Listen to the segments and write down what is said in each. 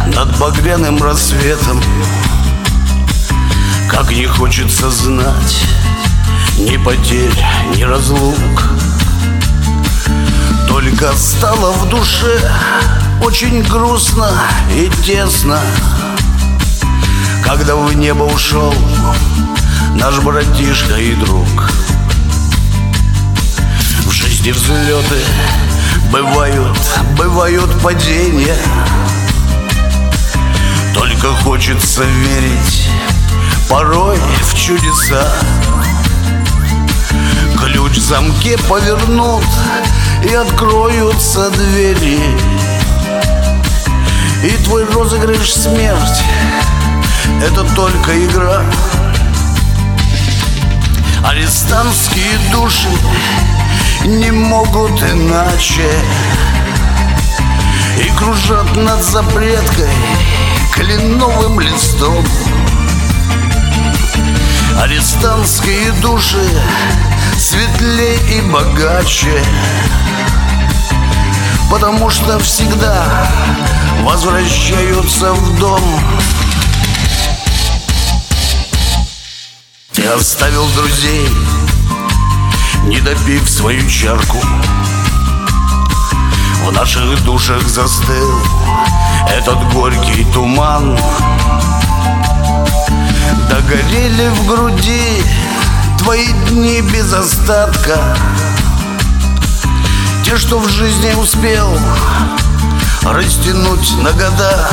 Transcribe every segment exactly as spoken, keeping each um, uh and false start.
над багряным рассветом. Как не хочется знать ни потерь, ни разлук. Только стало в душе очень грустно и тесно, когда в небо ушел наш братишка и друг. В жизни взлеты бывают, бывают падения. Только хочется верить порой в чудеса. Ключ в замке повернут, и откроются двери. И твой розыгрыш смерть — это только игра. Арестантские души не могут иначе, и кружат над запреткой кленовым листом. Арестантские души светлее и богаче, потому что всегда возвращаются в дом. Ты оставил друзей, не допив свою чарку. В наших душах застыл этот горький туман. Догорели в груди твои дни без остатка, те, что в жизни успел растянуть на года.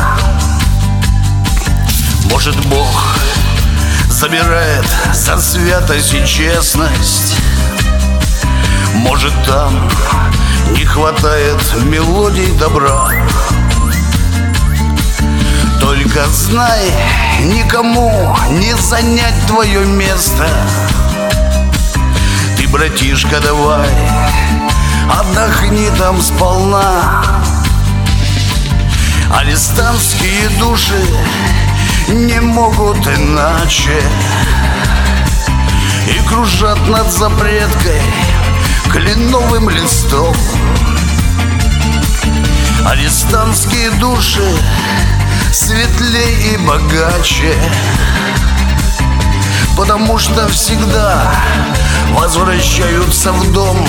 Может, Бог забирает за святость и честность, может, там не хватает мелодий добра. Только знай, никому не занять твое место. Ты, братишка, давай отдохни там сполна. Арестантские души не могут иначе, и кружат над запреткой кленовым листом. Арестантские души светлее и богаче, потому что всегда возвращаются в дом.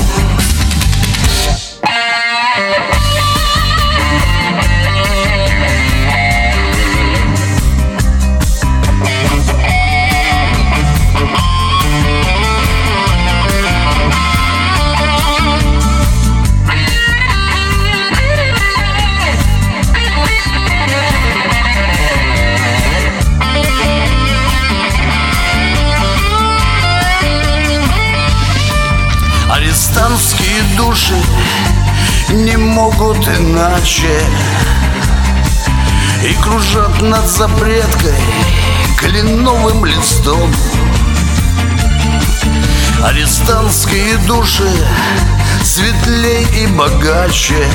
Арестантские души не могут иначе, и кружат над запреткой кленовым листом. Арестантские души светлее и богаче,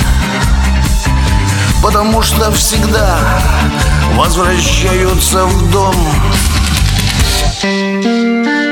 потому что всегда возвращаются в дом.